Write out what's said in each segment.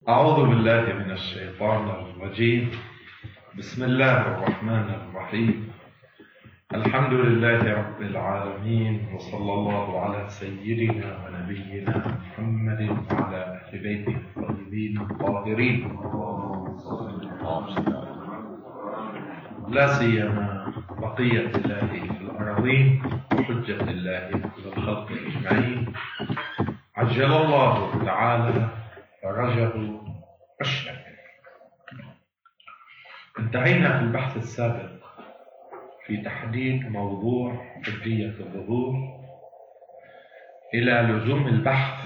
أعوذ بالله من الشيطان الرجيم. بسم الله الرحمن الرحيم. الحمد لله رب العالمين، وصلى الله على سيدنا ونبينا محمد وعلى أهل بيته الطيبين الطاهرين، لا سيما بقية الله في الأراضين وحجة الله على الخلق أجمعين، عجل الله تعالى فرجه الشريف. انتهينا في البحث السابق في تحديد موضوع حجية الظهور إلى لزوم البحث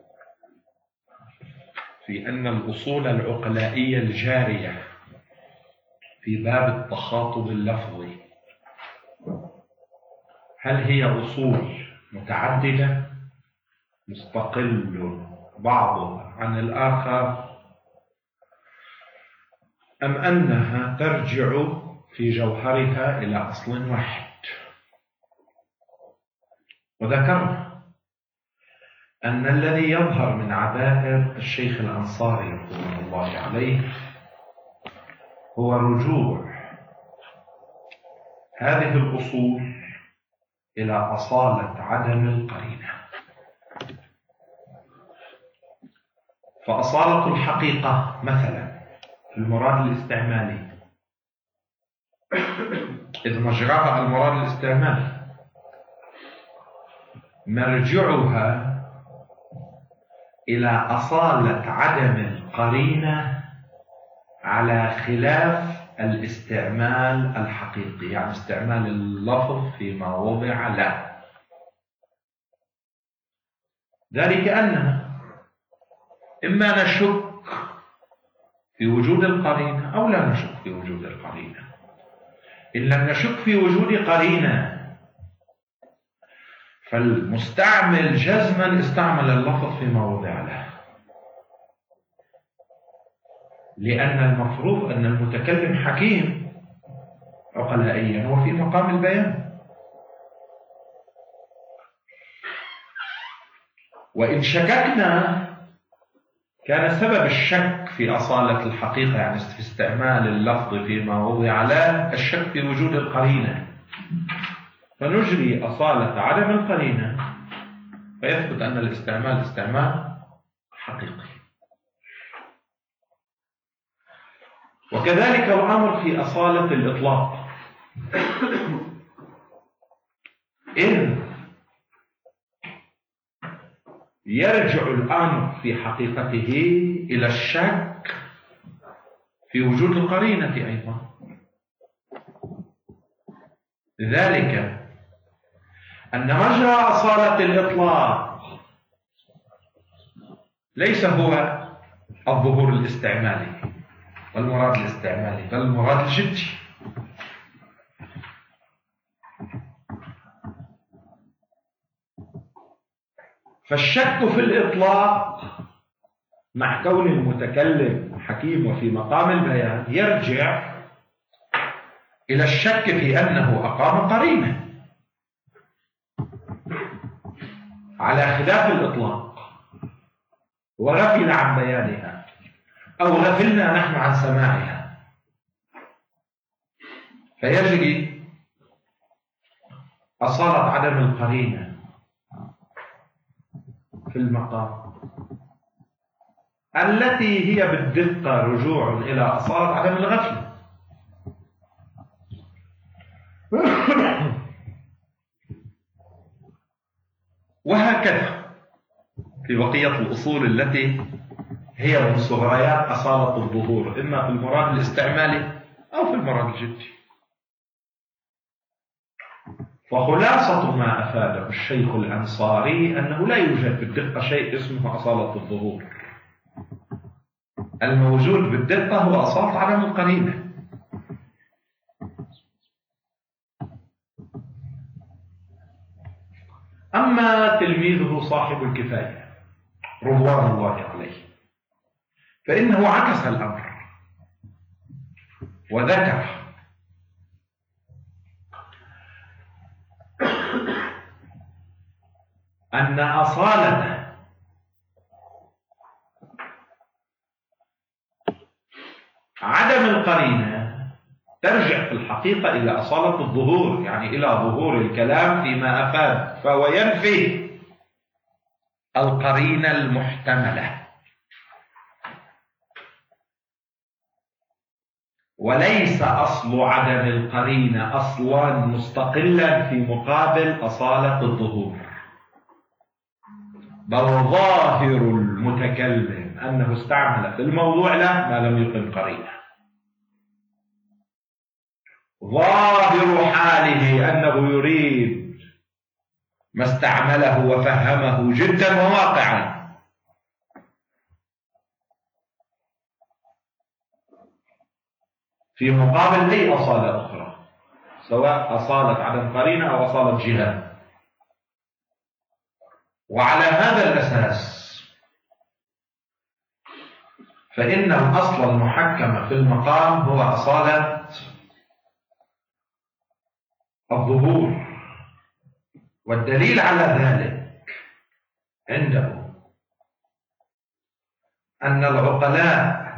في أن الأصول العقلائية الجارية في باب التخاطب اللفظي هل هي أصول متعددة مستقل بعضها عن الآخر، أم أنها ترجع في جوهرها إلى أصل واحد؟ وذكرنا أن الذي يظهر من عبائر الشيخ الأنصاري رحمه الله عليه هو رجوع هذه الأصول إلى أصالة عدم القرينة. فأصالة الحقيقة مثلا في المراد الاستعمالي، إذ مجراها المراد الاستعمالي، مرجعها إلى أصالة عدم القرينة على خلاف الاستعمال الحقيقي، يعني استعمال اللفظ فيما وضع له. ذلك أننا إما نشك في وجود القرينة أو لا نشك في وجود القرينة. إن لم نشك في وجود قرينة فالمستعمل جزما استعمل اللفظ فيما وضع له، لأن المفروض أن المتكلم حكيم عقلائيا وفي مقام البيان. وإن شككنا كان سبب الشك في أصالة الحقيقة، يعني في استعمال اللفظ فيما وضع له، الشك في وجود القرينة، فنجري أصالة عدم القرينة فيثبت أن الاستعمال استعمال حقيقي. وكذلك الأمر في أصالة الإطلاق، إذ يرجع الأمر في حقيقته إلى الشك في وجود القرينة أيضا. ذلك أن مجرى أصالة الإطلاق ليس هو الظهور الاستعمالي والمراد الاستعمالي، بل المراد الجدي. فالشك في الإطلاق مع كون المتكلم حكيم وفي مقام البيان يرجع إلى الشك في أنه أقام قرينة على خلاف الإطلاق وغفل عن بيانها أو غفلنا نحن عن سماعها، فيجري أصالة عدم القرينة في المقام التي هي بالدقة رجوع إلى أصالة عدم الغفلة. وهكذا في بقية الأصول التي هي من صغريات أصالة الظهور، إما في المراد الاستعمالي أو في المراد الجدي. وخلاصة ما أفاده الشيخ الأنصاري أنه لا يوجد بالدقة شيء اسمه أصالة الظهور. الموجود بالدقة هو أصالة عدم القرينة. أما تلميذه صاحب الكفاية رضوان الله عليه فإنه عكس الأمر وذكر أن أصالة عدم القرينة ترجع في الحقيقة إلى أصالة الظهور، يعني إلى ظهور الكلام فيما أفاد، فهو ينفي القرينة المحتملة، وليس أصل عدم القرينة أصلا مستقلا في مقابل أصالة الظهور، بل ظاهر المتكلم أنه استعمل في الموضوع له ما لم يقم قرينة، ظاهر حاله أنه يريد ما استعمله وفهمه جدا وواقعا، في مقابل أي أصالة أخرى، سواء أصالة عدم قرينة أو أصالة جهة. وعلى هذا الأساس فإن الأصل المحكم في المقام هو أصالة الظهور، والدليل على ذلك عنده أن العقلاء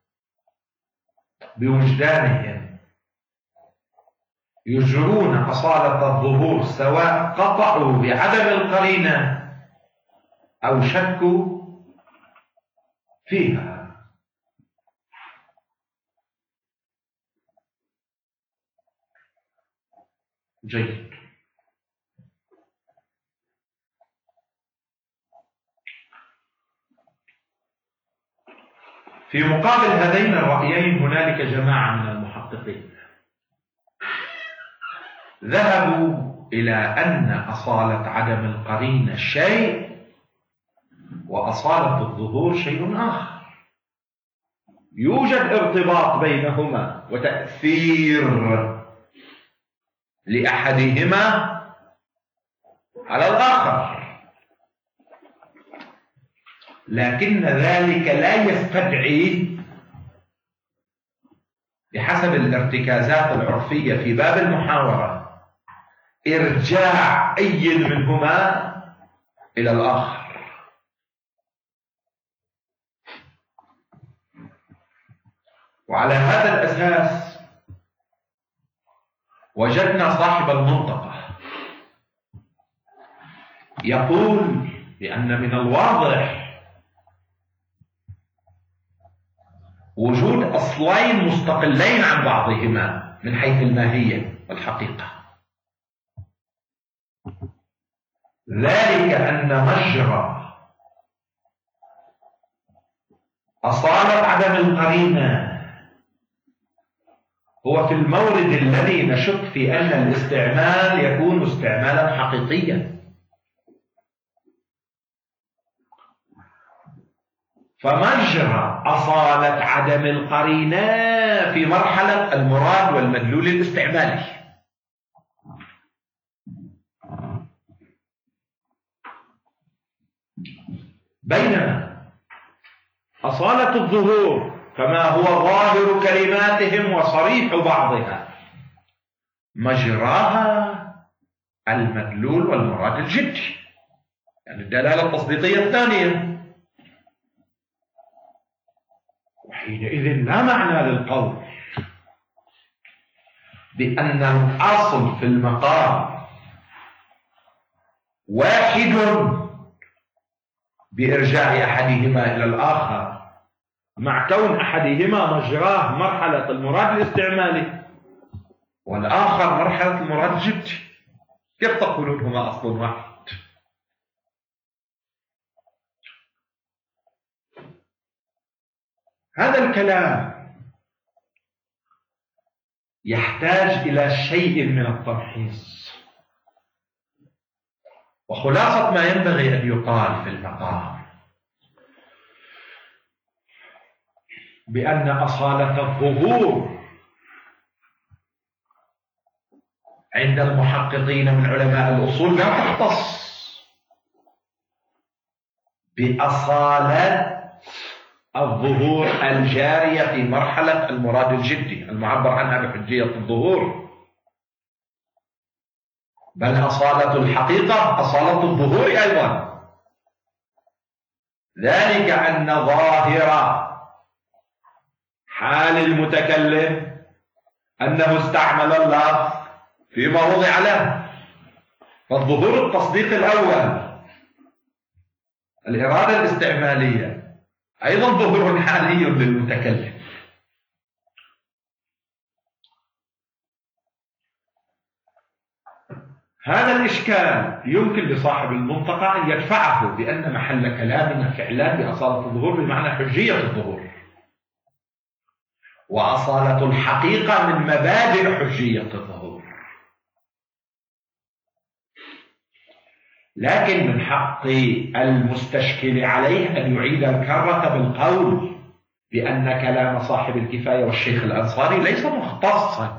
بوجدانهم يجرون أصالة الظهور سواء قطعوا بعدم القرينة أو شكوا فيها. جيد. في مقابل هذين الرأيين هنالك جماعة من المحققين ذهبوا إلى أن أصالة عدم القرينة شيء وأصالة الظهور شيء آخر، يوجد ارتباط بينهما وتأثير لأحدهما على الآخر، لكن ذلك لا يستدعي بحسب الارتكازات العرفية في باب المحاورة إرجاع أي منهما إلى الآخر. وعلى هذا الأساس وجدنا صاحب المنطقة يقول بأن من الواضح وجود أصلين مستقلين عن بعضهما من حيث الماهية والحقيقة، ذلك أن مجرى أصالة عدم القرينة هو في المورد الذي نشك في أن الاستعمال يكون استعمالا حقيقيا، فمجرى أصالة عدم القرينة في مرحلة المراد والمدلول الاستعمالي، بينما أصالة الظهور كما هو ظاهر كلماتهم وصريح بعضها مجراها المدلول والمراد الجدي، يعني الدلالة التصديقية الثانية، وحينئذ لا معنى للقول بأن الأصل في المقام واحد بإرجاع أحدهما إلى الآخر، مع كون أحدهما مجراه مرحلة المراد الاستعمالي والآخر مرحلة المراد الجدي. كيف تقولون هما أصل واحد؟ هذا الكلام يحتاج إلى شيء من التمحيص، وخلاصة ما ينبغي أن يقال في المقام بأن أصالة الظهور عند المحققين من علماء الأصول لا تختص بأصالة الظهور الجارية في مرحلة المراد الجدي المعبر عنها بحجية الظهور، بل أصالة الحقيقة أصالة الظهور أيضا، ذلك أن ظاهر حال المتكلم أنه استعمل اللفظ فيما وضع له. فالظهور التصديق الأول الإرادة الاستعمالية أيضا ظهور حالي للمتكلم. هذا الإشكال يمكن لصاحب المنطقة أن يدفعه بأن محل كلامنا فعلا بأصالة الظهور بمعنى حجية الظهور، وأصالة الحقيقة من مبادئ حجية الظهور. لكن من حق المستشكل عليه أن يعيد الكرة بالقول بأن كلام صاحب الكفاية والشيخ الأنصاري ليس مختصا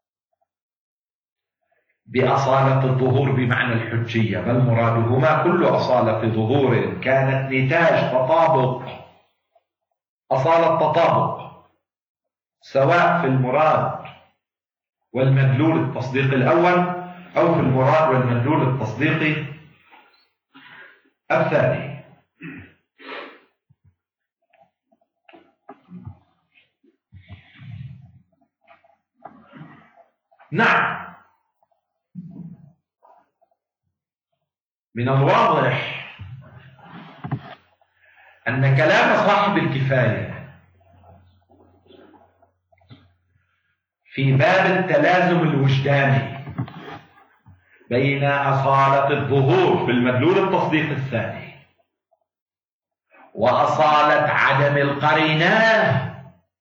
بأصالة الظهور بمعنى الحجية، بل مرادهما كل أصالة ظهور كانت نتاج تطابق، أصالة تطابق، سواء في المراد والمدلول التصديقي الأول أو في المراد والمدلول التصديقي الثاني. نعم، من الواضح أن كلام صاحب الكفاية في باب التلازم الوجداني بين أصالة الظهور في المدلول التصديق الثاني وأصالة عدم القرينة،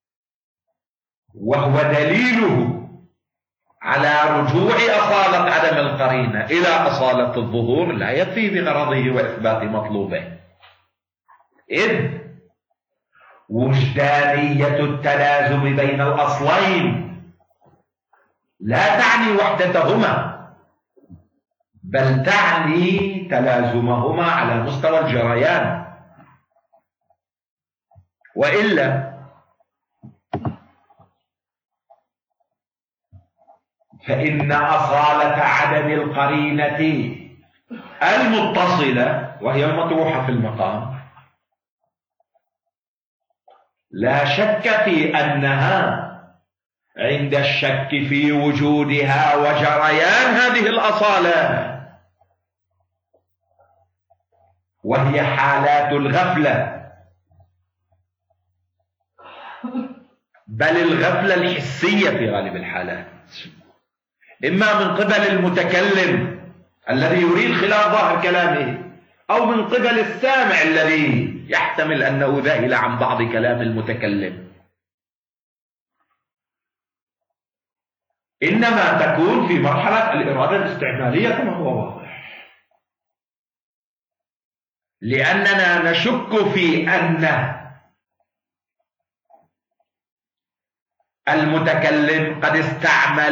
وهو دليله على رجوع أصالة عدم القرينة إلى أصالة الظهور، لا يفي بغرضه وإثبات مطلوبه، إذ وجدانية التلازم بين الأصلين لا تعني وحدتهما، بل تعني تلازمهما على مستوى الجريان. وإلا فإن أصالة عدم القرينة المتصلة وهي المطروحة في المقام لا شك في أنها عند الشك في وجودها وجريان هذه الأصالة، وهي حالات الغفلة، بل الغفلة الحسية في غالب الحالات، إما من قبل المتكلم الذي يريد خلاف ظاهر كلامه، أو من قبل السامع الذي يحتمل أنه ذاهل عن بعض كلام المتكلم. إنما تكون في مرحلة الإرادة الاستعمالية كما هو واضح، لأننا نشك في أن المتكلم قد استعمل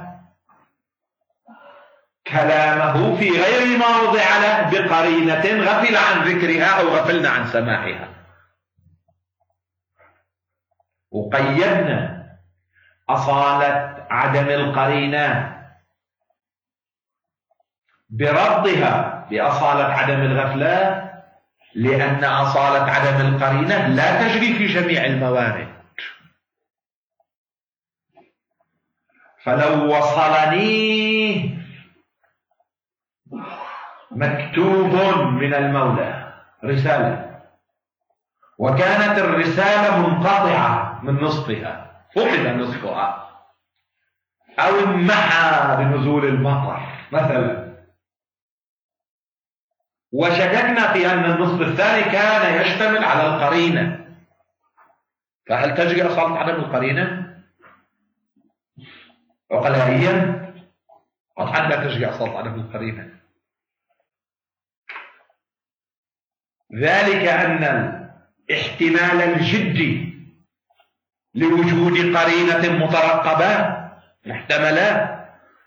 كلامه في غير ما وضع له بقرينة غفل عن ذكرها أو غفلنا عن سماعها، وقيدنا أصالة عدم القرينة بربطها بأصالة عدم الغفلة، لأن أصالة عدم القرينة لا تجري في جميع الموارد. فلو وصلني مكتوب من المولى رسالة وكانت الرسالة منقطعة من نصفها، فقد نصفها أو انمحى بنزول المطر مثلا، وشككنا في أن النصف الثاني كان يشتمل على القرينة، فهل تجري أصالة عدم القرينة؟ عقلائيا قطعا لا تجري أصالة عدم القرينة. ذلك أن الاحتمال الجدي لوجود قرينة مترقبة محتملة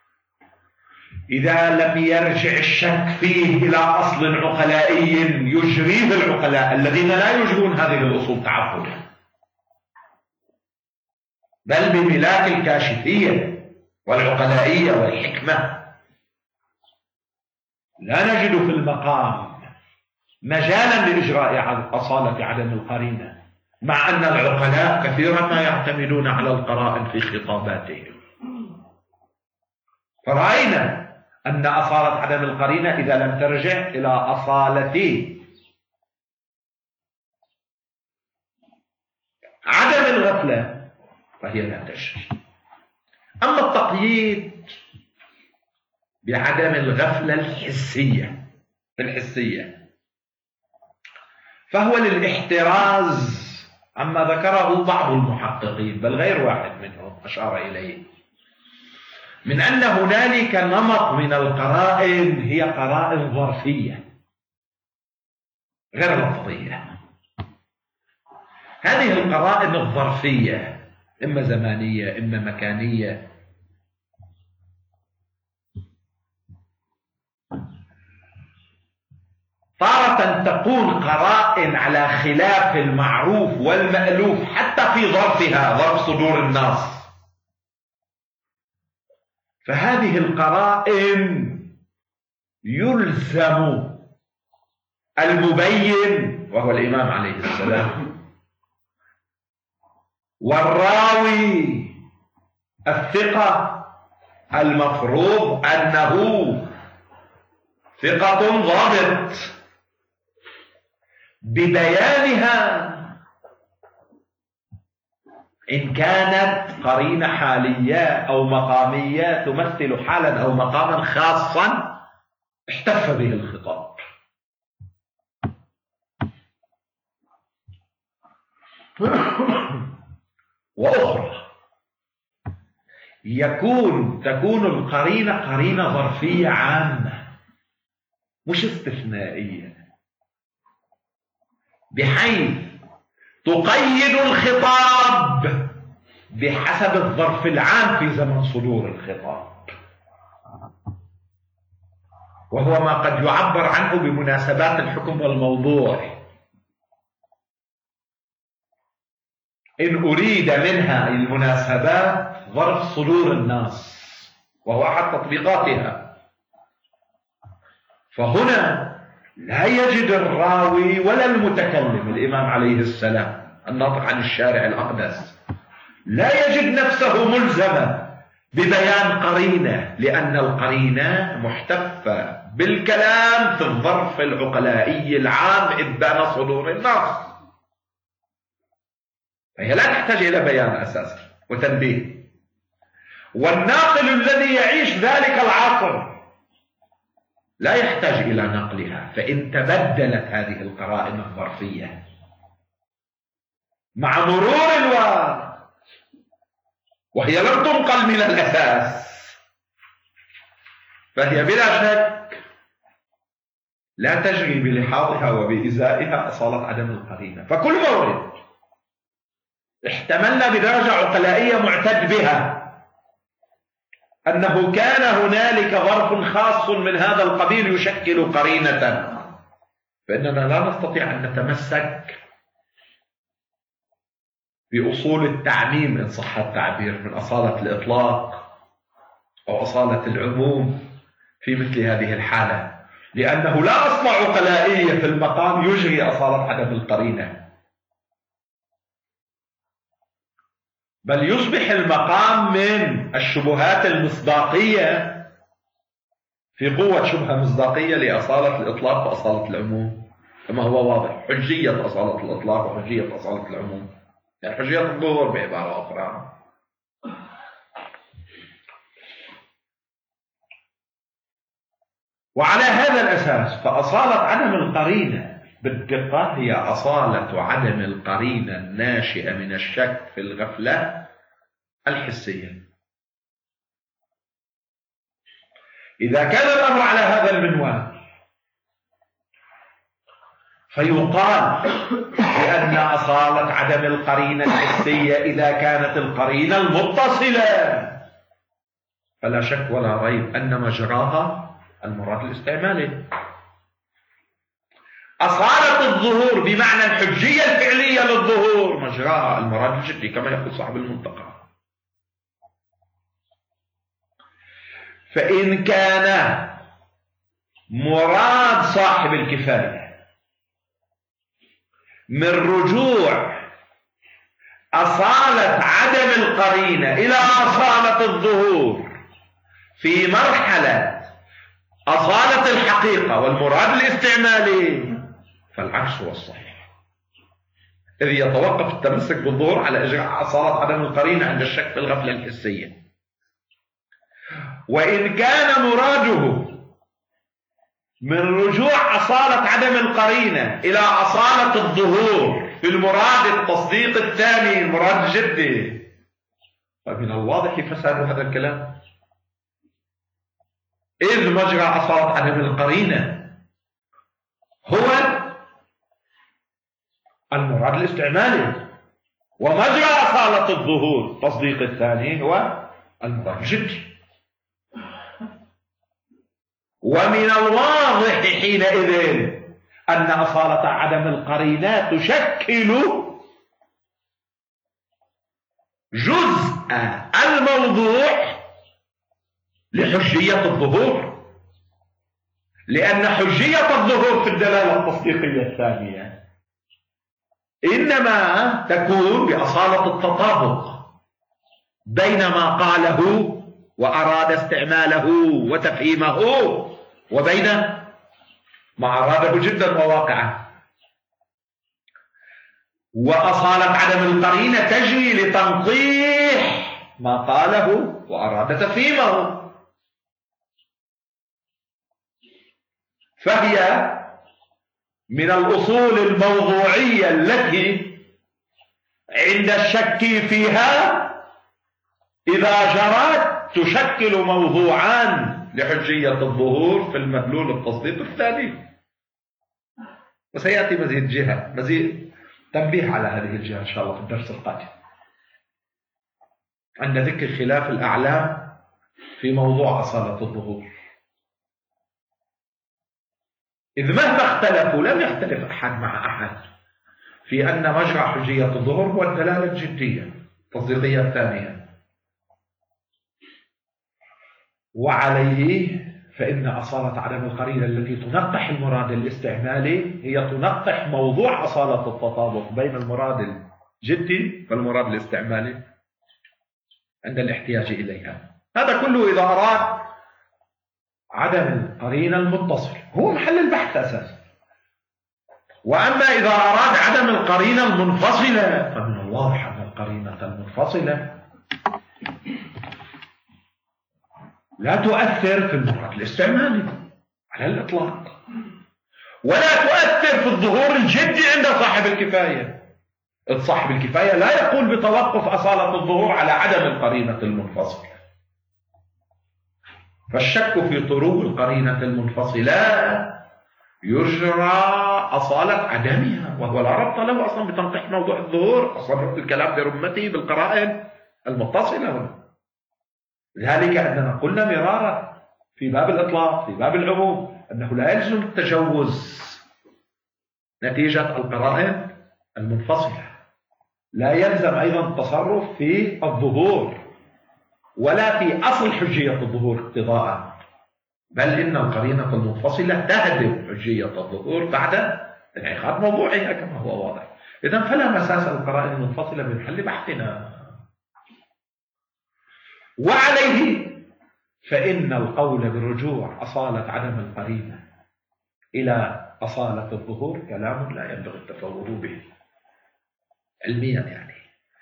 إذا لم يرجع الشك فيه إلى أصل عقلائي يجريه العقلاء الذين لا يجرون هذه الأصول تعبدا، بل بملاك الكاشفية والعقلائية والحكمة. لا نجد في المقام مجالا لإجراء أصالة عدم القرينة، مع أن العقلاء كثيرا ما يعتمدون على القرائن في خطاباتهم. فرأينا أن أصالة عدم القرينة إذا لم ترجع إلى أصالة عدم الغفلة فهي لا تجري. أما التقييد بعدم الغفلة الحسية فهو للاحتراز عما ذكره بعض المحققين، بل غير واحد منهم أشار إليه، من أن هنالك نمط من القرائن هي قرائن ظرفية غير لفظية. هذه القرائن الظرفية إما زمانية إما مكانية تارة تكون قرائن على خلاف المعروف والمألوف حتى في ظرفها، ظرف صدور الناس. فهذه القرائن يلزم المبين وهو الإمام عليه السلام والراوي الثقة المفروض أنه ثقة ضابط ببيانها إن كانت قرينة حالية أو مقامية تمثل حالا أو مقاما خاصا احتف به الخطاب. وأخرى تكون القرينة قرينة ظرفية عامة مش استثنائية، بحيث تقيد الخطاب بحسب الظرف العام في زمن صدور الخطاب، وهو ما قد يعبر عنه بمناسبات الحكم والموضوع، إن أريد منها المناسبات ظرف صدور الناس وهو أحد تطبيقاتها. فهنا لا يجد الراوي ولا المتكلم الإمام عليه السلام الناطق عن الشارع الأقدس لا يجد نفسه ملزما ببيان قرينة، لأن القرينة محتفة بالكلام في الظرف العقلائي العام إبان صدور النص، فهي لا تحتاج إلى بيان أساسا وتنبيه. والناقل الذي يعيش ذلك العصر لا يحتاج إلى نقلها، فإن تبدلت هذه القرائن الظرفية مع مرور الوقت وهي لم تنقل من الأساس فهي بلا شك لا تجري بلحاظها وبإزائها أصالة عدم القرينة. فكل مورد احتملنا بدرجة عقلائية معتد بها أنه كان هنالك ظرف خاص من هذا القبيل يشكل قرينة، فإننا لا نستطيع أن نتمسك بأصول التعميم إن صح التعبير من أصالة الإطلاق أو أصالة العموم في مثل هذه الحالة، لأنه لا أصل عقلائية في المقام يجري أصالة عدم القرينة، بل يصبح المقام من الشبهات المصداقية في قوة شبهة مصداقية لأصالة الإطلاق وأصالة العموم، كما هو واضح حجية أصالة الإطلاق وحجية أصالة العموم، يعني حجية الظهور بعبارة أخرى. وعلى هذا الأساس فأصالة عدم القرينة بالدقة هي أصالة عدم القرينة الناشئة من الشك في الغفلة الحسية. إذا كان الأمر على هذا المنوال فيقال بأن أصالة عدم القرينة الحسية إذا كانت القرينة المتصلة فلا شك ولا ريب أن مجراها المراد الاستعمالي. أصالة الظهور بمعنى الحجية الفعلية للظهور مجراها المراد الجدي كما يقول صاحب المنتقى. فإن كان مراد صاحب الكفاية من رجوع أصالة عدم القرينة إلى أصالة الظهور في مرحلة أصالة الحقيقة والمراد الاستعمالي، فالعكس هو الصحيح، إذ يتوقف التمسك بالظهور على أصالة عدم القرينة عند الشك في الغفلة الحسية. وإن كان مراده من رجوع أصالة عدم القرينة إلى أصالة الظهور في المراد التصديق الثاني، المراد الجدي، فمن الواضح فساد هذا الكلام، إذ مجرى أصالة عدم القرينة هو المراد الاستعمالي، ومجرى أصالة الظهور التصديق الثاني هو المراد الجدي. ومن الواضح حينئذ أن أصالة عدم القرينة تشكل جزء الموضوع لحجية الظهور، لأن حجية الظهور في الدلالة التصديقية الثانية إنما تكون بأصالة التطابق بين ما قاله وأراد استعماله وتفهيمه وبين ما أراده جدا وواقعه. وأصالة عدم القرينة تجري لتنقيح ما قاله وأراد تفهيمه، فهي من الأصول الموضوعية التي عند الشك فيها إذا جرت تشكل موضوعان لحجية الظهور في المدلول التصديق الثاني. وسيأتي مزيد تنبيه على هذه الجهة إن شاء الله في الدرس القادم عند ذكر خلاف الأعلام في موضوع أصالة الظهور، إذ مهما اختلفوا لم يختلف أحد مع أحد في أن مجرى حجية الظهور هو الدلالة الجدية التصديقية الثانية. وعليه فإن أصالة عدم القرينة التي تنقح المراد الاستعمالي هي تنقح موضوع أصالة التطابق بين المراد الجدي والمراد الاستعمالي عند الاحتياج إليها. هذا كله إذا أراد عدم القرينة المتصل، هو محل البحث أساسا. وأما إذا أراد عدم القرينة المنفصلة فمن الواضح أن القرينة المنفصلة لا تؤثر في المراد الاستعمالي على الإطلاق، ولا تؤثر في الظهور الجدي عند صاحب الكفاية. صاحب الكفاية لا يقول بتوقف أصالة الظهور على عدم القرينة المنفصلة، فالشك في طروق القرينة المنفصلة يجرى أصالة عدمها، وهو لا ربط له أصلا بتنقيح موضوع الظهور، أصلا الكلام برمته بالقرائن المتصلة. لذلك أننا قلنا مرارا في باب الإطلاق في باب العموم أنه لا يلزم التجوز نتيجة القرائن المنفصلة، لا يلزم أيضا التصرف في الظهور ولا في أصل حجية الظهور اقتضاء، بل إن القرينة المنفصلة تهدم حجية الظهور بعد انعقاد موضوعها كما هو واضح. إذن فلا مساس القرائن المنفصلة من حل بحثنا. وعليه فإن القول بالرجوع أصالة عدم القرينة إلى أصالة الظهور كلام لا ينبغي التفوه به علميا يعني.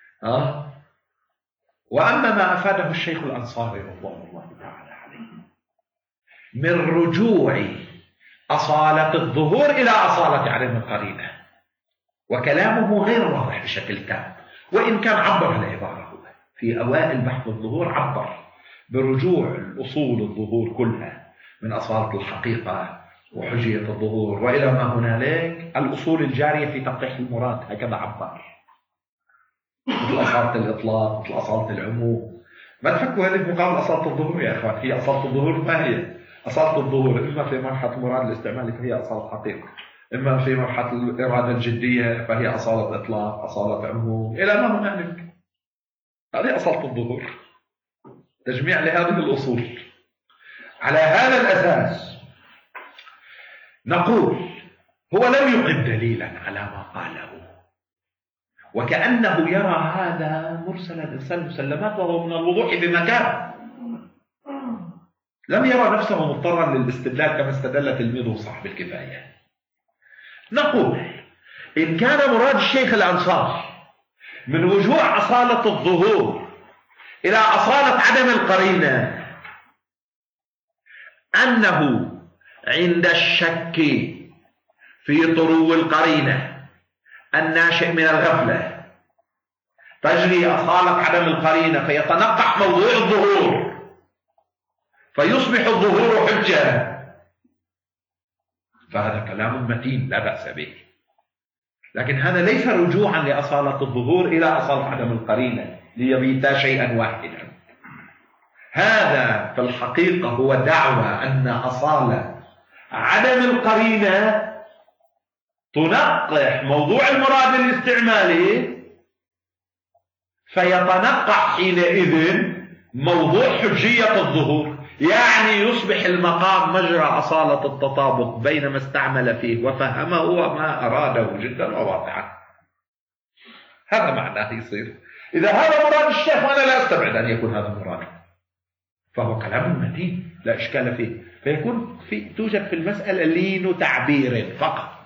وأما ما أفاده الشيخ الأنصاري رضوان الله تعالى عليه من رجوع أصالة الظهور إلى أصالة عدم القرينة، وكلامه غير واضح بشكل تام، وإن كان عبر العبارة في أوائل بحث الظهور عبر برجوع الأصول الظهور كلها من أصالة الحقيقة وحجية الظهور وإلى ما هنالك الأصول الجارية في تنقيح المراد، هكذا عبر، مثل أصالة الإطلاق مثل أصالة العموم. ما تفكوا هذه مقابل أصالة الظهور يا أخوان. هي أصالة الظهور ما هي أصالة الظهور إما في مرحلة المراد الاستعمالي فهي أصالة حقيقة، إما في مرحلة الإرادة الجدية فهي أصالة إطلاق أصالة عموم إلى ما هنالك. هذه أصالة الظهور، تجميع لهذه الأصول. على هذا الأساس نقول هو لم يقم دليلا على ما قاله، وكأنه يرى هذا مرسل الإنسان مسلمات وهو من الوضوح بمكان، لم يرى نفسه مضطرا للاستدلال كما استدل تلميذه صاحب الكفاية. نقول إن كان مراد الشيخ الأنصاري من رجوع أصالة الظهور إلى أصالة عدم القرينة أنه عند الشك في طرو القرينة الناشئ من الغفلة تجري أصالة عدم القرينة فيتنقح موضوع الظهور فيصبح الظهور حجة، فهذا كلام متين لا بأس به. لكن هذا ليس رجوعا لأصالة الظهور إلى أصالة عدم القرينة ليبيتا شيئا واحدا. هذا في الحقيقة هو دعوى أن أصالة عدم القرينة تنقح موضوع المراد الاستعمالي فيتنقح حينئذ موضوع حجية الظهور، يعني يصبح المقام مجرى أصالة التطابق بين ما استعمل فيه وفهمه وما أراده جدا وواضحا. هذا معناه يصير إذا هذا مراد الشيخ وأنا لا أستبعد أن يكون هذا مراده فهو كلام متين لا إشكال فيه، فيكون توجد في المسألة لين تعبير فقط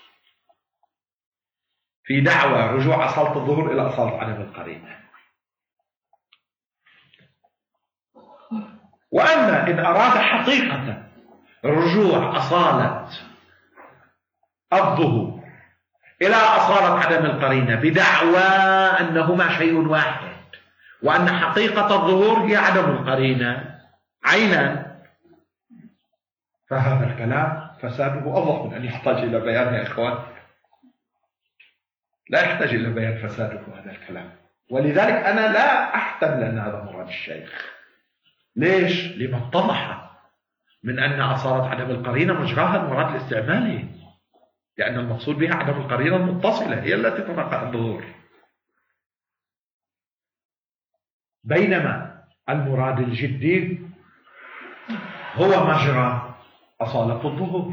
في دعوى رجوع أصالة الظهور إلى أصالة عدم القرينة. وأما إن أراد حقيقة رجوع أصالة الظهور إلى أصالة عدم القرينة بدعوى أنهما شيء واحد وأن حقيقة الظهور هي عدم القرينة عينا، فهذا الكلام فساده أوضح من أن يحتاج إلى بيان يا إخوان، لا يحتاج إلى بيان فساده هذا الكلام. ولذلك أنا لا أحتمل أن هذا مراد الشيخ. ليش؟ لما اتضح من أن أصالة عدم القرينة مجراها المراد الاستعمالي، لأن المقصود بها عدم القرينة المتصلة هي التي تنقح الظهور، بينما المراد الجدي هو مجرى أصالة الظهور.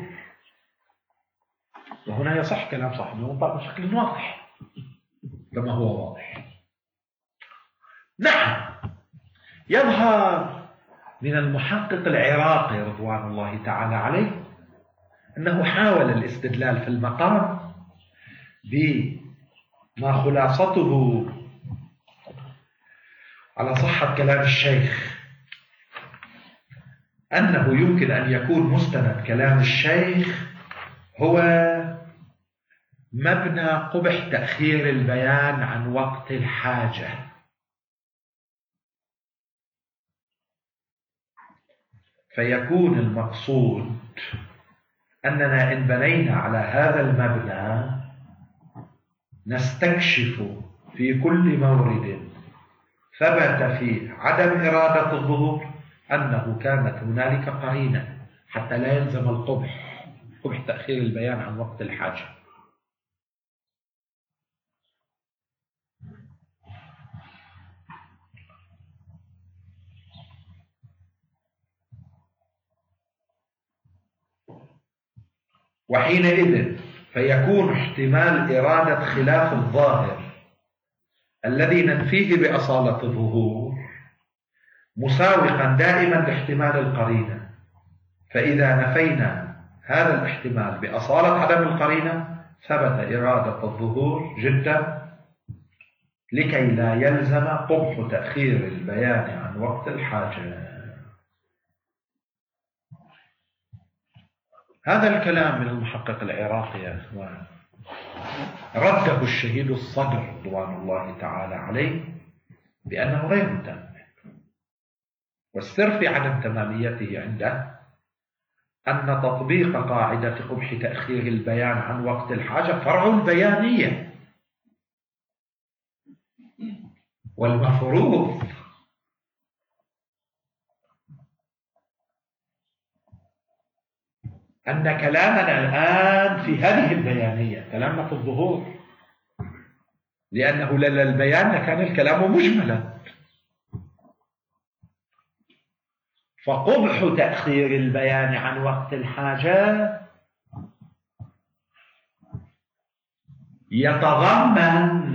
وهنا يصح كلام صاحب المنطق بشكل واضح كما هو واضح. نعم، يظهر من المحقق العراقي رضوان الله تعالى عليه أنه حاول الاستدلال في المقام بما خلاصته على صحة كلام الشيخ أنه يمكن أن يكون مستند كلام الشيخ هو مبنى قبح تأخير البيان عن وقت الحاجة، فيكون المقصود أننا إن بنينا على هذا المبنى نستكشف في كل مورد ثبت فيه عدم إرادة الظهور أنه كانت هنالك قرينة حتى لا يلزم القبح تأخير البيان عن وقت الحاجة. وحينئذ فيكون احتمال إرادة خلاف الظاهر الذي ننفيه بأصالة الظهور مساوقا دائما لاحتمال القرينة، فإذا نفينا هذا الاحتمال بأصالة عدم القرينة ثبت إرادة الظهور جدا لكي لا يلزم قبح تأخير البيان عن وقت الحاجة. هذا الكلام من المحقق العراقي يا أخوان رده الشهيد الصدر رضوان الله تعالى عليه بأنه غير متم، والسر في عدم تماميته عنده أن تطبيق قاعدة قبح تأخير البيان عن وقت الحاجة فرع البيانية، والمفروض أن كلامنا الآن في هذه البيانية كلامنا في الظهور، لأنه لولا البيان لكان الكلام مجملا. فقبح تأخير البيان عن وقت الحاجة يتضمن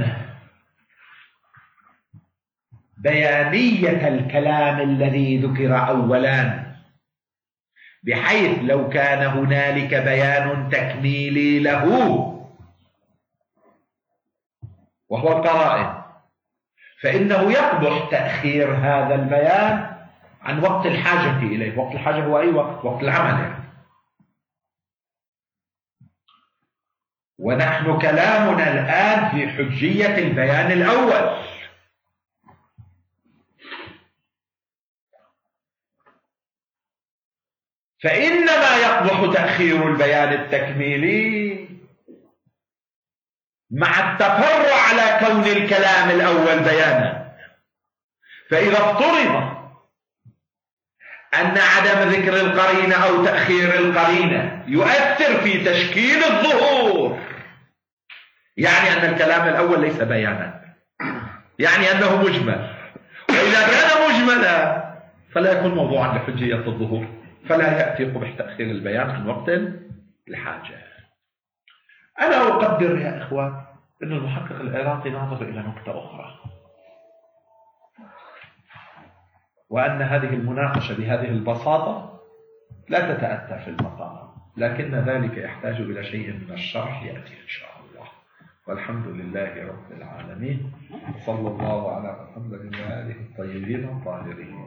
بيانية الكلام الذي ذكر أولا، بحيث لو كان هنالك بيان تكميلي له وهو القرائن فإنه يقبح تأخير هذا البيان عن وقت الحاجة إليه. وقت الحاجة هو أي وقت؟ وقت العمل يعني. ونحن كلامنا الآن في حجية البيان الأول، فإنما يقبح تأخير البيان التكميلي مع التفرع على كون الكلام الأول بيانا. فإذا افترض أن عدم ذكر القرينة أو تأخير القرينة يؤثر في تشكيل الظهور، يعني أن الكلام الأول ليس بيانا، يعني أنه مجمل. وإذا كان مجملا فلا يكون موضوعا لحجية الظهور، فلا يأتي قبح تأخير البيان عن وقت الحاجة. أنا أقدر يا إخوان أن المحقق العراقي ناظر إلى نقطة أخرى، وأن هذه المناقشة بهذه البساطة لا تتأتى في المقام، لكن ذلك يحتاج إلى شيء من الشرح يأتي إن شاء الله. والحمد لله رب العالمين، صلى الله على محمد وآله الطيبين الطاهرين.